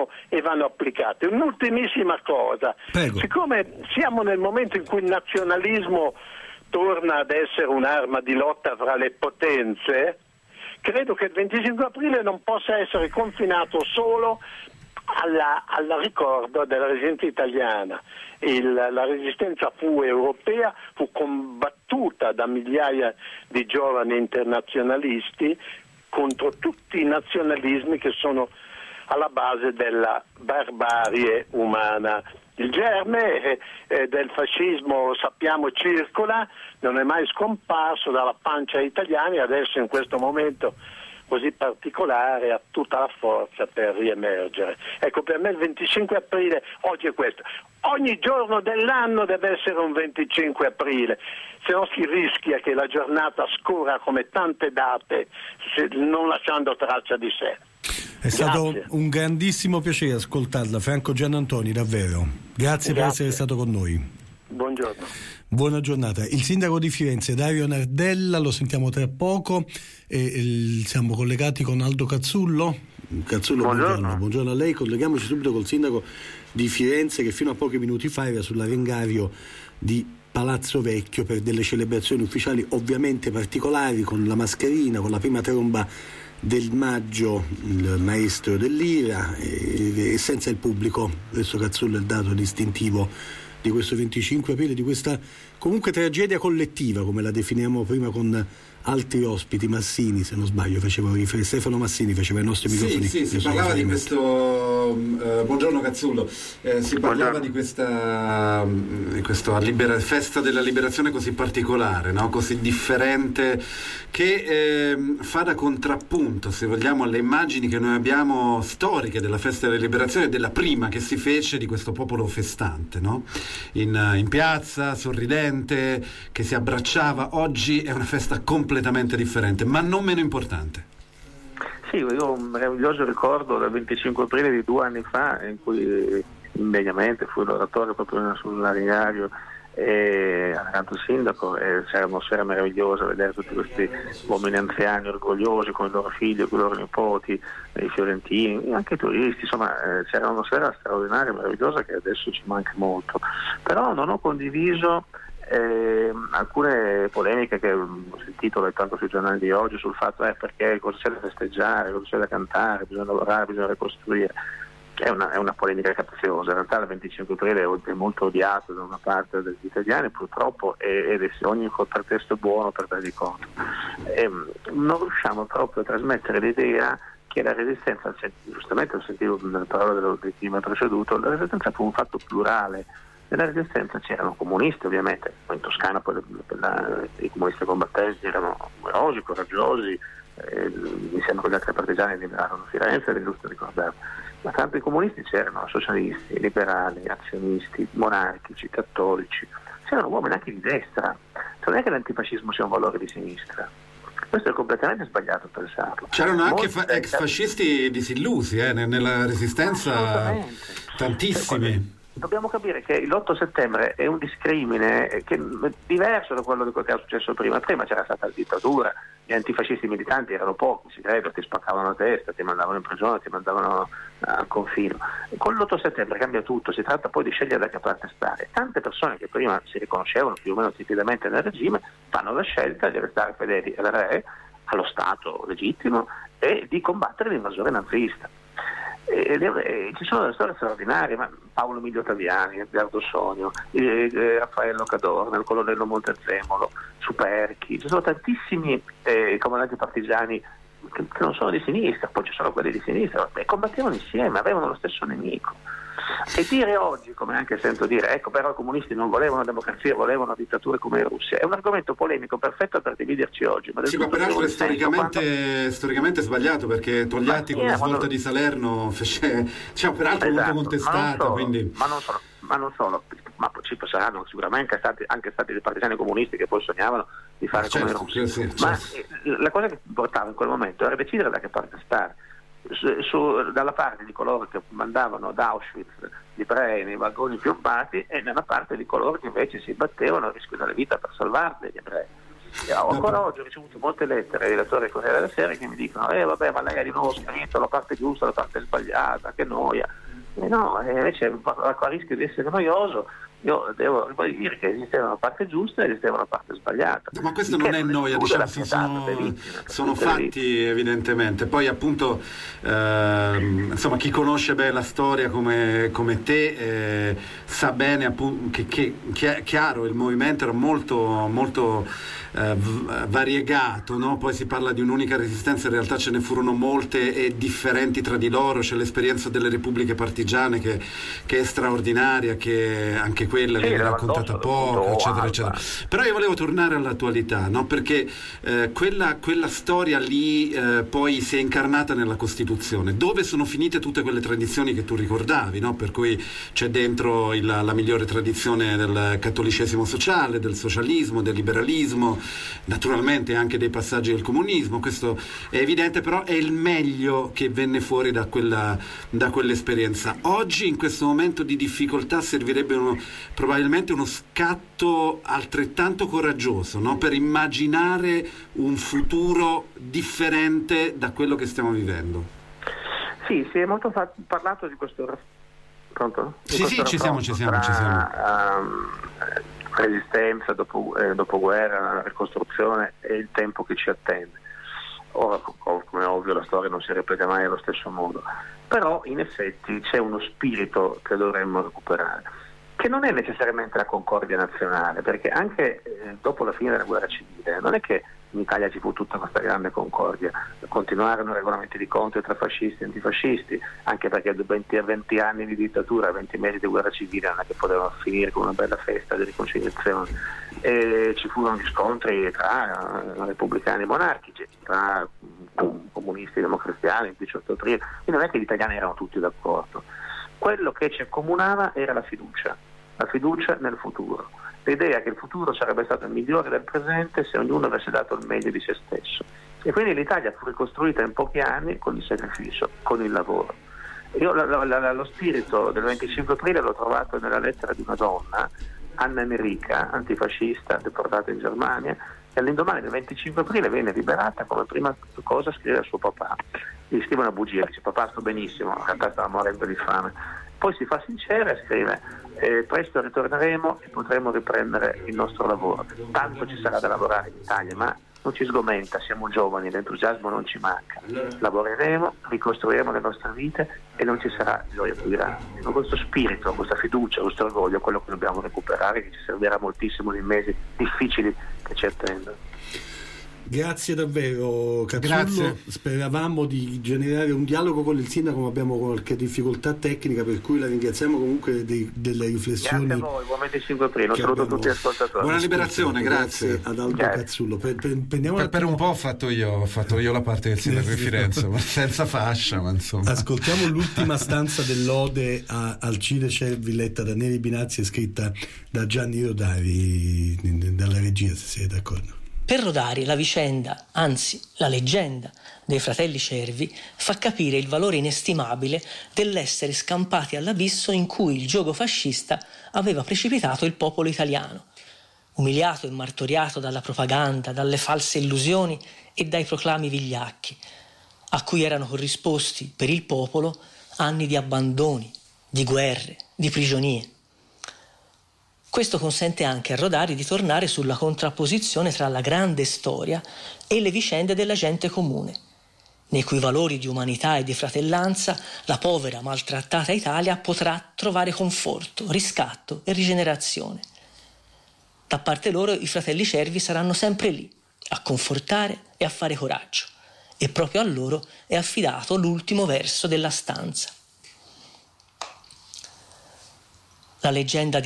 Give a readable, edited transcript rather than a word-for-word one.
vanno applicate. Un'ultimissima cosa. Prego. Siccome siamo nel momento in cui il nazionalismo torna ad essere un'arma di lotta fra le potenze, credo che il 25 aprile non possa essere confinato solo al ricordo della resistenza italiana. La resistenza fu europea, fu combattuta da migliaia di giovani internazionalisti contro tutti i nazionalismi che sono alla base della barbarie umana. Il germe del fascismo, sappiamo, circola, non è mai scomparso dalla pancia ai italiani, adesso in questo momento così particolare ha tutta la forza per riemergere. Ecco, per me il 25 aprile oggi è questo. Ogni giorno dell'anno deve essere un 25 aprile, se no si rischia che la giornata scorra come tante date, non lasciando traccia di sé. È stato un grandissimo piacere ascoltarla, Franco Giannantoni, davvero. Grazie per essere stato con noi. Buongiorno. Buona giornata. Il sindaco di Firenze, Dario Nardella, lo sentiamo tra poco. Siamo collegati con Aldo Cazzullo. Buongiorno. Buongiorno a lei. Colleghiamoci subito col sindaco di Firenze, che fino a pochi minuti fa era sull'arengario di Palazzo Vecchio per delle celebrazioni ufficiali ovviamente particolari, con la mascherina, con la prima tromba del maggio, il maestro dell'Ira, e senza il pubblico. Adesso Cazzullo è il dato distintivo di questo 25 aprile, di questa comunque tragedia collettiva, come la definiamo prima con altri ospiti. Massini, se non sbaglio, Stefano Massini faceva i nostri microfoni. Sì, si parlava di questo. Buongiorno Cazzullo, si parlava di questa festa della liberazione così particolare, no? Così differente, che fa da contrappunto, se vogliamo, alle immagini che noi abbiamo storiche della festa della liberazione, della prima che si fece di questo popolo festante, no? In piazza, sorridente, che si abbracciava. Oggi è una festa completamente differente, ma non meno importante. Sì, io ho un meraviglioso ricordo del 25 aprile di 2 anni fa, in cui indegnamente fui l'oratore proprio sull'arengario e accanto al sindaco, e c'era un'atmosfera meravigliosa, vedere tutti questi uomini anziani orgogliosi con i loro figli, con i loro nipoti, i fiorentini, anche i turisti, insomma c'era un'atmosfera straordinaria, meravigliosa, che adesso ci manca molto. Però non ho condiviso alcune polemiche che ho sentito leggendo sui giornali di oggi sul fatto perché cosa c'è da festeggiare, cosa c'è da cantare, bisogna lavorare, bisogna ricostruire. È una polemica capziosa. In realtà il 25 aprile è molto odiato da una parte degli italiani, purtroppo, ed ogni pretesto è buono per dargli conto. Non riusciamo proprio a trasmettere l'idea che la resistenza, giustamente ho sentito nelle parole di chi mi ha preceduto, la resistenza fu un fatto plurale. Nella resistenza c'erano comunisti, ovviamente, in Toscana poi i comunisti combattenti erano numerosi, coraggiosi, insieme con gli altri partigiani liberarono Firenze, è giusto ricordarlo. Ma tanto i comunisti c'erano socialisti, liberali, azionisti, monarchici, cattolici, c'erano uomini anche di destra. Non è che l'antifascismo sia un valore di sinistra. Questo è completamente sbagliato pensarlo. C'erano anche ex fascisti disillusi nella resistenza, tantissimi. Dobbiamo capire che l'8 settembre è un discrimine che è diverso da quello che era successo prima. Prima c'era stata la dittatura, gli antifascisti militanti erano pochi, si crede, ti spaccavano la testa, ti mandavano in prigione, ti mandavano al confino. Con l'8 settembre cambia tutto, si tratta poi di scegliere da che parte stare. Tante persone che prima si riconoscevano più o meno tipidamente nel regime fanno la scelta di restare fedeli al re, allo Stato legittimo, e di combattere l'invasore nazista. Ci sono delle storie straordinarie, ma Paolo Emilio Ottaviani, Edgardo Sonio, Raffaello Cadorna, il colonnello Montezemolo, Superchi, ci sono tantissimi comandanti partigiani che non sono di sinistra, poi ci sono quelli di sinistra, e combattevano insieme, avevano lo stesso nemico. E dire oggi, come anche sento dire, però i comunisti non volevano democrazia, volevano dittature come in Russia, è un argomento polemico perfetto per dividerci oggi. Ma sì, ma peraltro è storicamente sbagliato, perché Togliatti con la svolta di Salerno fece, peraltro molto contestata. Ma non solo, ma ci saranno sicuramente anche stati dei partigiani comunisti che poi sognavano di fare come in Russia. Ma la cosa che importava in quel momento era decidere da che parte stare. Dalla parte di coloro che mandavano ad Auschwitz gli ebrei nei vagoni piombati, e nella parte di coloro che invece si battevano a rischio della vita per salvarli gli ebrei. Ancora oggi ho ricevuto molte lettere dei lettori del Corriere della Sera che mi dicono vabbè, ma lei ha di nuovo scritto la parte giusta, la parte sbagliata, che noia. No, invece a rischio di essere noioso io devo ribadire che esisteva una parte giusta e esisteva una parte sbagliata. Ma questo non è noia, diciamo, sono fatti evidentemente. Poi appunto insomma, chi conosce bene la storia come te sa bene appunto che è chiaro, il movimento era molto variegato, no? Poi si parla di un'unica resistenza, in realtà ce ne furono molte e differenti tra di loro. C'è l'esperienza delle repubbliche partigiane che è straordinaria, che anche quella viene raccontata poco, eccetera eccetera. Però io volevo tornare all'attualità, no? Perché quella storia lì poi si è incarnata nella Costituzione, dove sono finite tutte quelle tradizioni che tu ricordavi, no? Per cui c'è dentro la migliore tradizione del cattolicesimo sociale, del socialismo, del liberalismo, naturalmente anche dei passaggi del comunismo. Questo è evidente, però è il meglio che venne fuori da quell'esperienza. Oggi, in questo momento di difficoltà, servirebbe probabilmente uno scatto altrettanto coraggioso, no? Per immaginare un futuro differente da quello che stiamo vivendo. Sì, si è molto parlato di questo. Pronto? Sì, ci siamo. Resistenza, dopoguerra, la ricostruzione e il tempo che ci attende. Ora, come è ovvio, la storia non si ripete mai allo stesso modo, però in effetti c'è uno spirito che dovremmo recuperare, che non è necessariamente la concordia nazionale, perché anche dopo la fine della guerra civile non è che in Italia ci fu tutta questa grande concordia, continuarono i regolamenti di contro tra fascisti e antifascisti, anche perché 20 anni di dittatura, 20 mesi di guerra civile non è che potevano finire con una bella festa di riconciliazione, e ci furono gli scontri tra repubblicani e monarchici, tra comunisti e democristiani, il 18 aprile, quindi non è che gli italiani erano tutti d'accordo. Quello che ci accomunava era la fiducia nel futuro, l'idea che il futuro sarebbe stato migliore del presente se ognuno avesse dato il meglio di se stesso, e quindi l'Italia fu ricostruita in pochi anni con il sacrificio, con il lavoro. Io lo spirito del 25 aprile l'ho trovato nella lettera di una donna, Anna Enrica, antifascista, deportata in Germania, e all'indomani del 25 aprile venne liberata. Come prima cosa scrive a suo papà, gli scrive una bugia, dice: papà, sto benissimo, in realtà stava morendo di fame. Poi si fa sincera e scrive: presto ritorneremo e potremo riprendere il nostro lavoro, tanto ci sarà da lavorare in Italia, ma non ci sgomenta, siamo giovani, l'entusiasmo non ci manca, lavoreremo, ricostruiremo le nostre vite e non ci sarà gioia più grande. Ma questo spirito, questa fiducia, questo orgoglio è quello che dobbiamo recuperare, che ci servirà moltissimo nei mesi difficili che ci attendono. Grazie davvero Cazzullo. Grazie. Speravamo di generare un dialogo con il sindaco, ma abbiamo qualche difficoltà tecnica, per cui la ringraziamo comunque delle riflessioni. Grazie a voi, buon 25 aprile, saluto tutti gli ascoltatori. Buona liberazione, grazie ad Aldo Cazzullo. Per un po' ho fatto io la parte del sindaco di Firenze, senza fascia, ma insomma. Ascoltiamo l'ultima stanza dell'ode a Alcide Cervi, letta da Neri Binazzi e scritta da Gianni Rodari, dalla regia, se siete d'accordo. Per Rodari la vicenda, anzi la leggenda dei fratelli Cervi fa capire il valore inestimabile dell'essere scampati all'abisso in cui il giogo fascista aveva precipitato il popolo italiano, umiliato e martoriato dalla propaganda, dalle false illusioni e dai proclami vigliacchi, a cui erano corrisposti per il popolo anni di abbandoni, di guerre, di prigionie. Questo consente anche a Rodari di tornare sulla contrapposizione tra la grande storia e le vicende della gente comune, nei cui valori di umanità e di fratellanza la povera, maltrattata Italia potrà trovare conforto, riscatto e rigenerazione. Da parte loro i fratelli Cervi saranno sempre lì, a confortare e a fare coraggio, e proprio a loro è affidato l'ultimo verso della stanza. La leggenda di